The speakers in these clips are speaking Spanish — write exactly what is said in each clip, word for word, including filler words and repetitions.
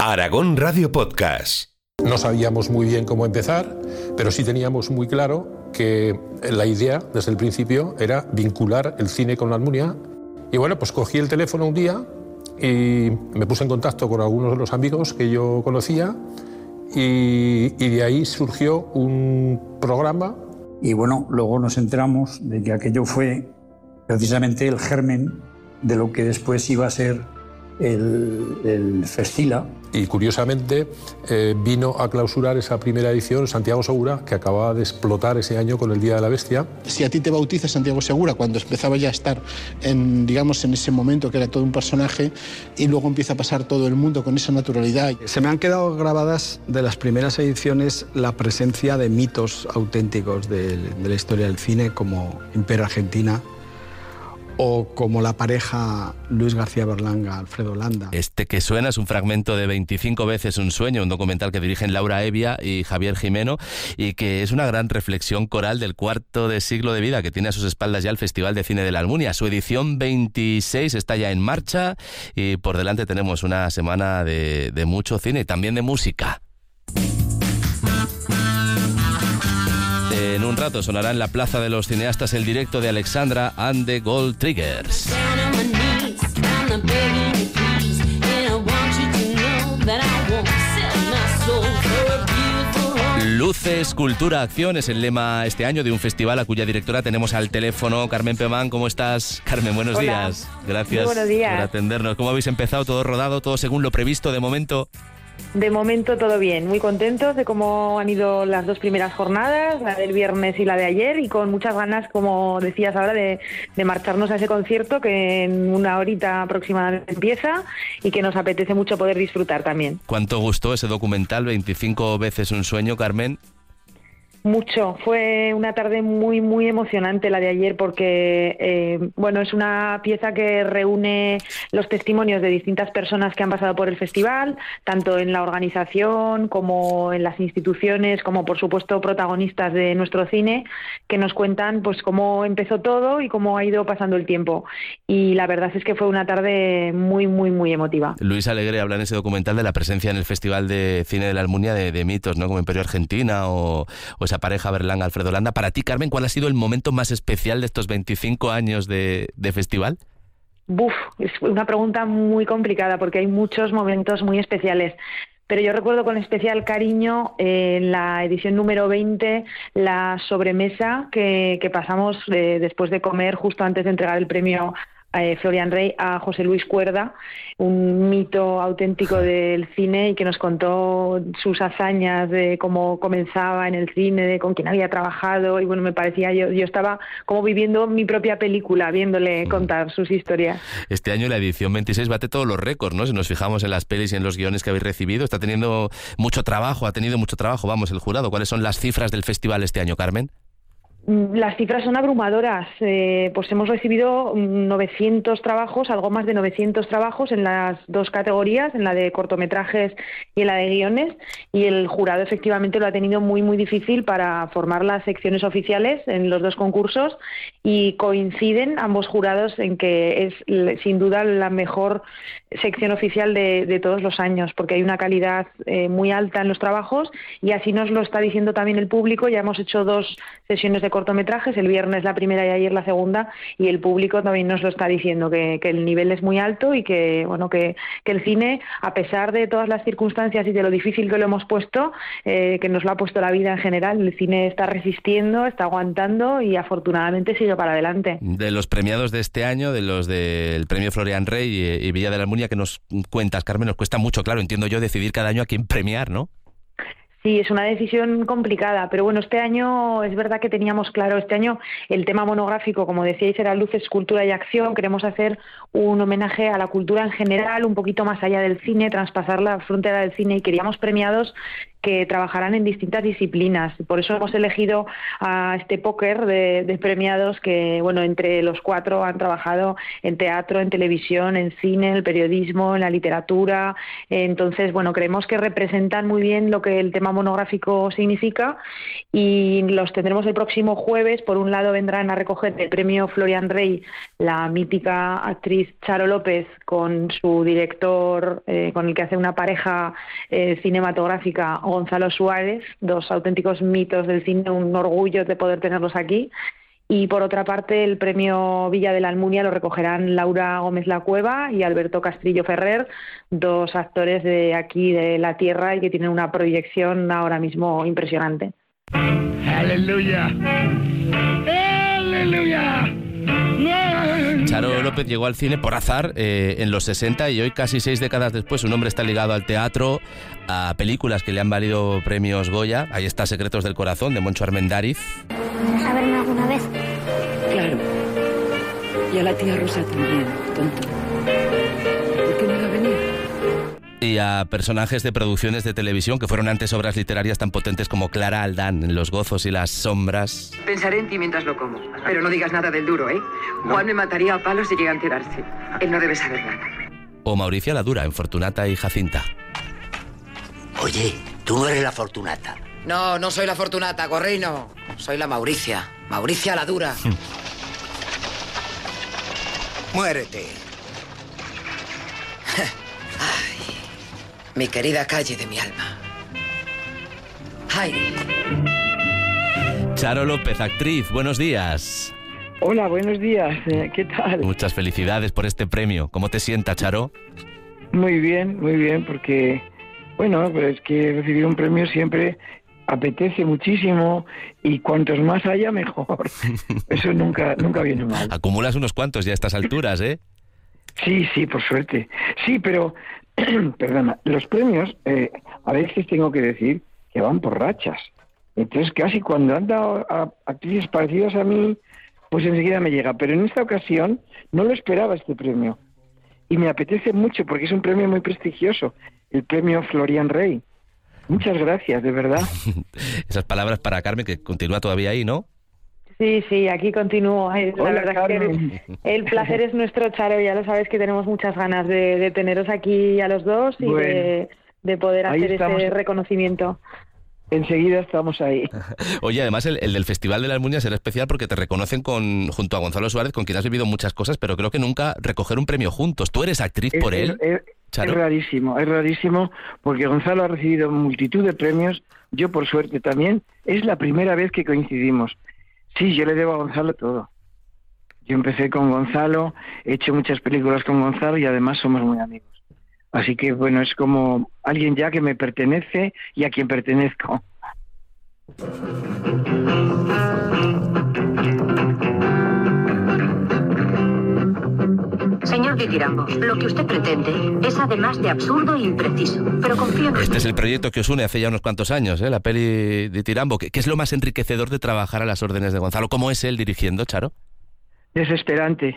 Aragón Radio Podcast. No sabíamos muy bien cómo empezar, pero sí teníamos muy claro que la idea desde el principio era vincular el cine con la Almunia. Y bueno, pues cogí el teléfono un día y me puse en contacto con algunos de los amigos que yo conocía y, y de ahí surgió un programa. Y bueno, luego nos enteramos de que aquello fue precisamente el germen de lo que después iba a ser el, el Festila. Y curiosamente eh, vino a clausurar esa primera edición Santiago Segura, que acababa de explotar ese año con el Día de la Bestia. Si a ti te bautiza Santiago Segura cuando empezaba ya a estar en, digamos, en ese momento que era todo un personaje, y luego empieza a pasar todo el mundo con esa naturalidad. Se me han quedado grabadas de las primeras ediciones la presencia de mitos auténticos de, de la historia del cine, como Imperio Argentina, o como la pareja Luis García Berlanga, Alfredo Landa. Este que suena es un fragmento de veinticinco veces un sueño, un documental que dirigen Laura Evia y Javier Jimeno, y que es una gran reflexión coral del cuarto de siglo de vida que tiene a sus espaldas ya el Festival de Cine de la Almunia. Su edición veintiséis está ya en marcha y por delante tenemos una semana de, de mucho cine y también de música. En un rato sonará en la Plaza de los Cineastas el directo de Alexandra and the Gold Triggers. Luces, cultura, acción es el lema este año de un festival a cuya directora tenemos al teléfono. Carmen Pemán, ¿cómo estás? Carmen, buenos Hola. días. Gracias Muy buenos días por atendernos. ¿Cómo habéis empezado? ¿Todo rodado? ¿Todo según lo previsto de momento? De momento todo bien, muy contentos de cómo han ido las dos primeras jornadas, la del viernes y la de ayer, y con muchas ganas, como decías ahora, de, de marcharnos a ese concierto que en una horita aproximadamente empieza y que nos apetece mucho poder disfrutar también. ¿Cuánto gustó ese documental, veinticinco veces un sueño, Carmen? Mucho, fue una tarde muy muy emocionante la de ayer porque eh, bueno, es una pieza que reúne los testimonios de distintas personas que han pasado por el festival, tanto en la organización como en las instituciones, como por supuesto protagonistas de nuestro cine, que nos cuentan pues cómo empezó todo y cómo ha ido pasando el tiempo, y la verdad es que fue una tarde muy muy muy emotiva. Luis Alegre habla en ese documental de la presencia en el Festival de Cine de la Almunia de, de mitos, ¿no? Como Imperio Argentina o, o esa pareja Berlanga, Alfredo Landa. Para ti, Carmen, ¿cuál ha sido el momento más especial de estos veinticinco años de, de festival? Buf, es una pregunta muy complicada porque hay muchos momentos muy especiales. Pero yo recuerdo con especial cariño eh, en la edición número veinte la sobremesa que, que pasamos eh, después de comer, justo antes de entregar el premio Eh, Florian Rey a José Luis Cuerda, un mito auténtico del cine, y que nos contó sus hazañas de cómo comenzaba en el cine, de con quién había trabajado, y bueno, me parecía, yo, yo estaba como viviendo mi propia película, viéndole contar sus historias. Este año la edición veintiséis bate todos los récords, ¿no? Si nos fijamos en las pelis y en los guiones que habéis recibido, está teniendo mucho trabajo, ha tenido mucho trabajo, vamos, el jurado. ¿Cuáles son las cifras del festival este año, Carmen? Las cifras son abrumadoras, eh, pues hemos recibido novecientos trabajos, algo más de novecientos trabajos en las dos categorías, en la de cortometrajes y en la de guiones, y el jurado efectivamente lo ha tenido muy muy difícil para formar las secciones oficiales en los dos concursos, y coinciden ambos jurados en que es sin duda la mejor sección oficial de, de todos los años, porque hay una calidad eh, muy alta en los trabajos, y así nos lo está diciendo también el público. Ya hemos hecho dos sesiones de cortometrajes, el viernes la primera y ayer la segunda, y el público también nos lo está diciendo, que, que el nivel es muy alto y que bueno que, que el cine, a pesar de todas las circunstancias y de lo difícil que lo hemos puesto, eh, que nos lo ha puesto la vida en general, el cine está resistiendo, está aguantando y afortunadamente sigue para adelante. De los premiados de este año, de los del premio Florian Rey y, y Villa de la Almunia, que nos cuentas, Carmen, nos cuesta mucho, claro, entiendo yo, decidir cada año a quién premiar, ¿no? Sí, es una decisión complicada, pero bueno, este año es verdad que teníamos claro, este año el tema monográfico, como decíais, era Luces, Cultura y Acción. Queremos hacer un homenaje a la cultura en general, un poquito más allá del cine, traspasar la frontera del cine, y queríamos premiados que trabajarán en distintas disciplinas. Por eso hemos elegido a este póker de, de premiados que, bueno, entre los cuatro han trabajado en teatro, en televisión, en cine, en el periodismo, en la literatura. Entonces, bueno, creemos que representan muy bien lo que el tema monográfico significa, y los tendremos el próximo jueves. Por un lado vendrán a recoger el premio Florian Rey la mítica actriz Charo López con su director, eh, con el que hace una pareja eh, cinematográfica, Gonzalo Suárez, dos auténticos mitos del cine, un orgullo de poder tenerlos aquí. Y por otra parte, el premio Villa de la Almunia lo recogerán Laura Gómez La Cueva y Alberto Castrillo Ferrer, dos actores de aquí, de la tierra, y que tienen una proyección ahora mismo impresionante. ¡Aleluya! ¡Aleluya! Charo López llegó al cine por azar eh, en los sesenta, y hoy, casi seis décadas después, su nombre está ligado al teatro, a películas que le han valido premios Goya. Ahí está Secretos del Corazón, de Moncho Armendáriz. ¿Vas a verme alguna vez? Claro. Y a la tía Rosa también, tonto. ¿Por qué no iba a venir? Y a personajes de producciones de televisión que fueron antes obras literarias tan potentes como Clara Aldán en Los Gozos y las Sombras. Pensaré en ti mientras lo como. Pero no digas nada del duro, ¿eh? No. Juan me mataría a palos si llega a enterarse. Él no debe saber nada. O Mauricia la Dura en Fortunata y Jacinta. Oye, tú no eres la Fortunata. No, no soy la Fortunata, Correino. Soy la Mauricia. Mauricia la Dura. Muérete. Ay, mi querida calle de mi alma. Ay. Charo López, actriz, buenos días. Hola, buenos días. ¿Qué tal? Muchas felicidades por este premio. ¿Cómo te sienta, Charo? Muy bien, muy bien, porque, bueno, pues es que recibir un premio siempre apetece muchísimo, y cuantos más haya, mejor. Eso nunca nunca viene mal. Acumulas unos cuantos ya a estas alturas, ¿eh? Sí, sí, por suerte. Sí, pero, perdona, los premios, eh, a veces tengo que decir que van por rachas. Entonces, casi cuando han dado a actrices parecidas a mí, pues enseguida me llega. Pero en esta ocasión no lo esperaba este premio. Y me apetece mucho porque es un premio muy prestigioso, el premio Florian Rey. Muchas gracias, de verdad. Esas palabras para Carmen, que continúa todavía ahí, ¿no? Sí, sí, aquí continúo. La Hola, verdad Carmen. es que el, el placer es nuestro, Charo. Ya lo sabes que tenemos muchas ganas de, de teneros aquí a los dos y bueno, de, de poder hacer ese reconocimiento. Enseguida estamos ahí. Oye, además el, el del Festival de la Almunia será especial porque te reconocen con junto a Gonzalo Suárez, con quien has vivido muchas cosas, pero creo que nunca recoger un premio juntos. ¿Tú eres actriz es, por él? Es, es, es rarísimo, es rarísimo, porque Gonzalo ha recibido multitud de premios, yo por suerte también. Es la primera vez que coincidimos. Sí, yo le debo a Gonzalo todo. Yo empecé con Gonzalo, he hecho muchas películas con Gonzalo y además somos muy amigos. Así que, bueno, es como alguien ya que me pertenece y a quien pertenezco. Señor Ditirambo, lo que usted pretende es además de absurdo e impreciso, pero confío en usted. Este es el proyecto que os une hace ya unos cuantos años, ¿eh? La peli Ditirambo. ¿Qué, ¿Qué es lo más enriquecedor de trabajar a las órdenes de Gonzalo? ¿Cómo es él dirigiendo, Charo? Desesperante.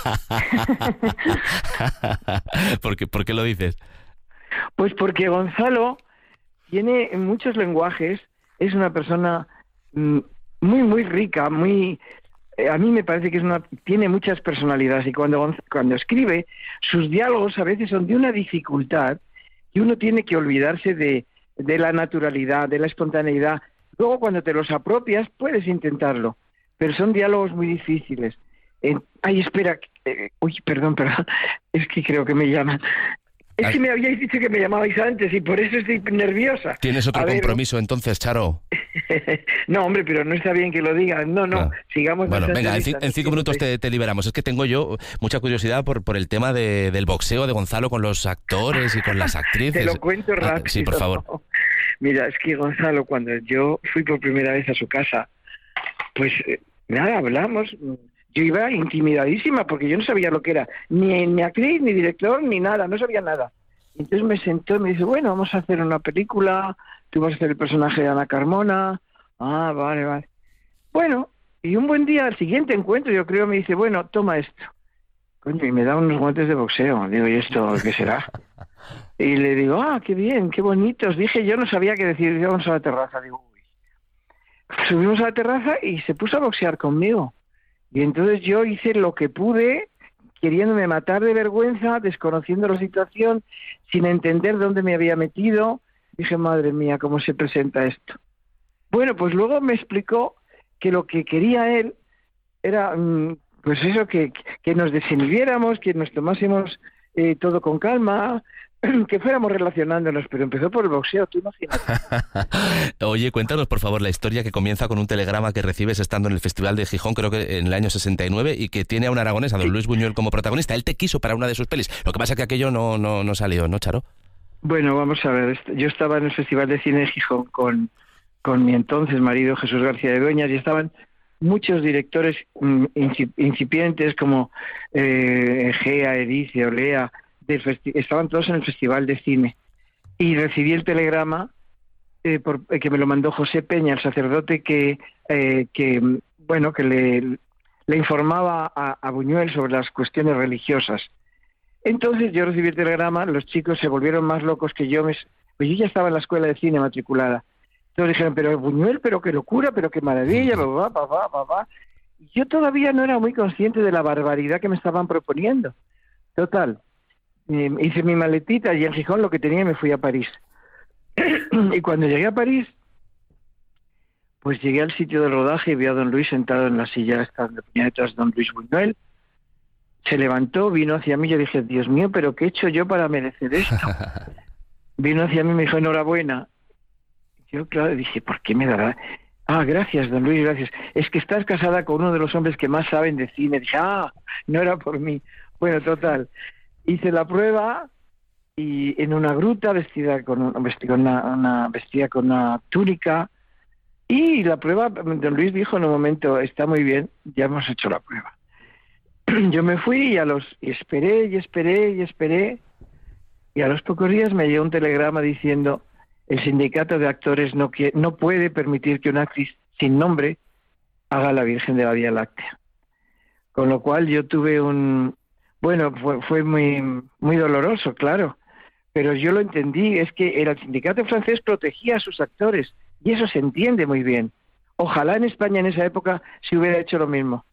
¿Por qué, ¿Por qué lo dices? Pues porque Gonzalo tiene muchos lenguajes, es una persona muy, muy rica, muy... Eh, a mí me parece que es una, tiene muchas personalidades, y cuando, cuando escribe, sus diálogos a veces son de una dificultad y uno tiene que olvidarse de, de la naturalidad, de la espontaneidad. Luego, cuando te los apropias, puedes intentarlo, pero son diálogos muy difíciles. Eh, ay, espera, eh, uy, perdón, perdón, es que creo que me llaman. Es que me habíais dicho que me llamabais antes y por eso estoy nerviosa. ¿Tienes otro compromiso entonces, Charo? No, hombre, pero no está bien que lo digas. No, no, ah. sigamos. Bueno, venga, en, en cinco minutos te, te liberamos. Es que tengo yo mucha curiosidad por, por el tema de, del boxeo de Gonzalo con los actores y con las actrices. Te lo cuento rápido. Ah, sí, por favor. Mira, es que Gonzalo, cuando yo fui por primera vez a su casa, pues nada, hablamos... Yo iba intimidadísima porque yo no sabía lo que era, ni, ni actriz, ni director, ni nada, no sabía nada. Entonces me sentó y me dice, bueno, vamos a hacer una película, tú vas a hacer el personaje de Ana Carmona. Ah, vale, vale. Bueno, y un buen día, al siguiente encuentro, yo creo, me dice, bueno, toma esto. Coño, y me da unos guantes de boxeo. Digo, ¿y esto qué será? Y le digo, ah, qué bien, qué bonitos. Dije, yo no sabía qué decir, vamos a la terraza. Digo, uy. Subimos a la terraza y se puso a boxear conmigo. Y entonces yo hice lo que pude, queriéndome matar de vergüenza, desconociendo la situación, sin entender dónde me había metido. Dije, madre mía, ¿cómo se presenta esto? Bueno, pues luego me explicó que lo que quería él era, pues eso, que, que nos desinhibiéramos, que nos tomásemos eh, todo con calma, que fuéramos relacionándonos, pero empezó por el boxeo, tú imagínate. Oye, cuéntanos por favor la historia que comienza con un telegrama que recibes estando en el Festival de Gijón, creo que en el año sesenta y nueve, y que tiene a un aragonés, a don Luis Buñuel, como protagonista. Él te quiso para una de sus pelis, lo que pasa es que aquello no, no, no salió, ¿no, Charo? Bueno, vamos a ver, yo estaba en el Festival de Cine de Gijón con, con mi entonces marido Jesús García de Dueñas, y estaban muchos directores incipientes como eh, Egea, Edice, Olea, del festi- estaban todos en el Festival de Cine. Y recibí el telegrama eh, por, eh, que me lo mandó José Peña, el sacerdote que, eh, que bueno, que le, le informaba a, a Buñuel sobre las cuestiones religiosas. Entonces yo recibí el telegrama, los chicos se volvieron más locos que yo, me, pues yo ya estaba en la escuela de cine matriculada. Entonces dijeron, pero Buñuel, pero qué locura, pero qué maravilla, papá, papá, papá. Yo todavía no era muy consciente de la barbaridad que me estaban proponiendo. Total, eh, hice mi maletita y en Gijón lo que tenía me fui a París. Y cuando llegué a París, pues llegué al sitio del rodaje y vi a don Luis sentado en la silla esta donde ponía detrás don Luis Buñuel. Se levantó, vino hacia mí y yo dije, Dios mío, ¿pero qué he hecho yo para merecer esto? Vino hacia mí y me dijo, enhorabuena. Yo, claro, dije, ¿por qué me dará? Ah, gracias, don Luis, gracias. Es que estás casada con uno de los hombres que más saben de cine. Dije, ah, no era por mí. Bueno, total. Hice la prueba y en una gruta vestida con, vestida con una, una, vestida con una túnica. Y la prueba, don Luis dijo en un momento, está muy bien, ya hemos hecho la prueba. Yo me fui y a los y esperé y esperé y esperé y a los pocos días me llegó un telegrama diciendo el sindicato de actores no quiere, no puede permitir que una actriz sin nombre haga la Virgen de la Vía Láctea. Con lo cual yo tuve un bueno fue, fue muy muy doloroso, claro, pero yo lo entendí, es que el sindicato francés protegía a sus actores y eso se entiende muy bien. Ojalá en España en esa época se hubiera hecho lo mismo.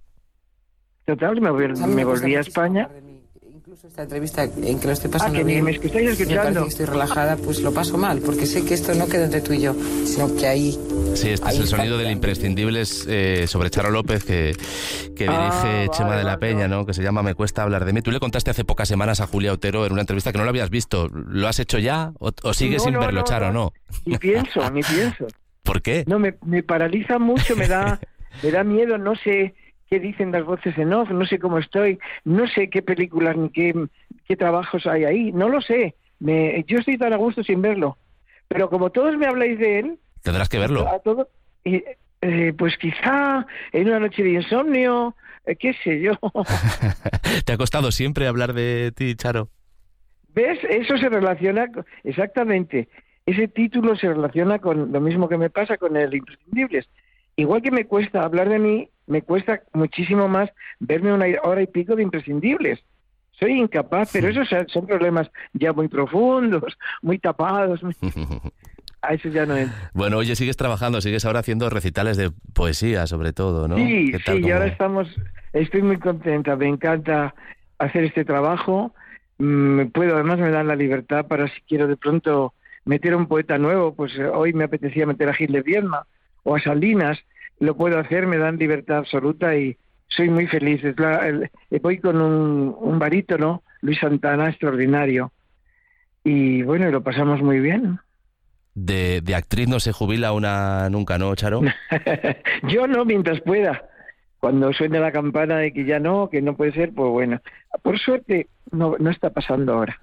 Total, me, me volví a España. Incluso esta entrevista en que lo estoy pasando ah, que bien, me escucháis escuchando. Me parece que estoy relajada, pues lo paso mal, porque sé que esto no queda entre tú y yo, sino que ahí... Sí, este es el sonido del Imprescindibles eh, sobre Charo López, que, que dirige ah, Chema vale, de la Peña, ¿no? Que se llama Me cuesta hablar de mí. Tú le contaste hace pocas semanas a Julia Otero en una entrevista que no lo habías visto. ¿Lo has hecho ya o, o sigues no, sin no, verlo, no, Charo, no? Ni pienso, ni pienso. ¿Por qué? No, me, me paraliza mucho, me da, me da miedo, no sé... qué dicen las voces en off, no sé cómo estoy, no sé qué películas ni qué, qué trabajos hay ahí, no lo sé. Me, yo estoy tan a gusto sin verlo. Pero como todos me habláis de él... Tendrás que verlo. A todo, y, eh, pues quizá en una noche de insomnio, eh, qué sé yo. ¿Te ha costado siempre hablar de ti, Charo? ¿Ves? Eso se relaciona... Exactamente. Ese título se relaciona con lo mismo que me pasa con el Imprescindibles. Igual que me cuesta hablar de mí, me cuesta muchísimo más verme una hora y pico de Imprescindibles. Soy incapaz, pero esos son problemas ya muy profundos, muy tapados. Muy... A eso ya no es. Bueno, oye, sigues trabajando, sigues ahora haciendo recitales de poesía, sobre todo, ¿no? Sí, ¿Qué tal, sí, cómo... y ahora estamos... Estoy muy contenta, me encanta hacer este trabajo. Mm, puedo, además me dan la libertad para si quiero de pronto meter a un poeta nuevo, pues hoy me apetecía meter a Gil de Vierma o a Salinas, lo puedo hacer, me dan libertad absoluta y soy muy feliz. Es la, el, voy con un, un barítono, Luis Santana, extraordinario. Y bueno, lo pasamos muy bien. De, de actriz no se jubila una nunca, ¿no, Charo? Yo no, mientras pueda. Cuando suene la campana de que ya no, que no puede ser, pues bueno. Por suerte, no, no está pasando ahora.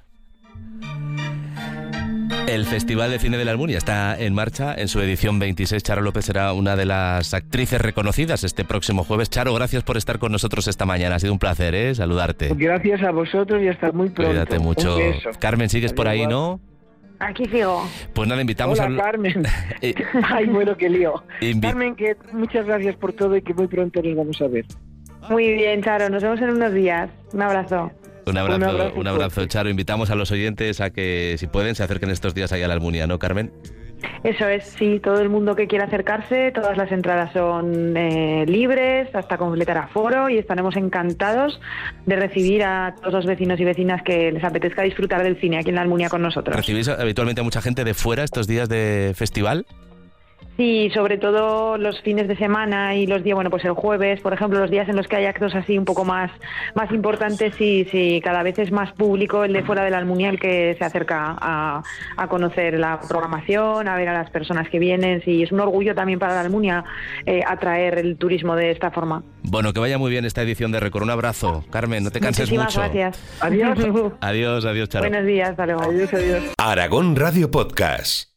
El Festival de Cine de la Almunia está en marcha en su edición veintiséis. Charo López será una de las actrices reconocidas este próximo jueves. Charo, gracias por estar con nosotros esta mañana. Ha sido un placer, ¿eh? Saludarte. Gracias a vosotros y hasta muy pronto. Cuídate mucho. Carmen, sigues Adiós, por ahí, ¿no? Aquí sigo. Pues nada, invitamos Hola, a... Carmen. Ay, bueno, qué lío. Invi... Carmen, que muchas gracias por todo y que muy pronto nos vamos a ver. Muy bien, Charo. Nos vemos en unos días. Un abrazo. Un abrazo, un abrazo, un abrazo, Charo. Invitamos a los oyentes a que, si pueden, se acerquen estos días ahí a la Almunia, ¿no, Carmen? Eso es, sí, todo el mundo que quiera acercarse, todas las entradas son eh, libres, hasta completar aforo, y estaremos encantados de recibir a todos los vecinos y vecinas que les apetezca disfrutar del cine aquí en la Almunia con nosotros. ¿Recibís habitualmente a mucha gente de fuera estos días de festival? Sí, sobre todo los fines de semana y los días, bueno, pues el jueves, por ejemplo, los días en los que hay actos así un poco más, más importantes, sí, sí, cada vez es más público el de fuera de la Almunia el que se acerca a, a conocer la programación, a ver a las personas que vienen. Sí, es un orgullo también para la Almunia eh, atraer el turismo de esta forma. Bueno, que vaya muy bien esta edición de Récord. Un abrazo, Carmen, no te canses Muchísimas mucho. gracias. Adiós. Adiós, adiós, Charo. Buenos días, hasta luego. Adiós, adiós. Aragón Radio Podcast.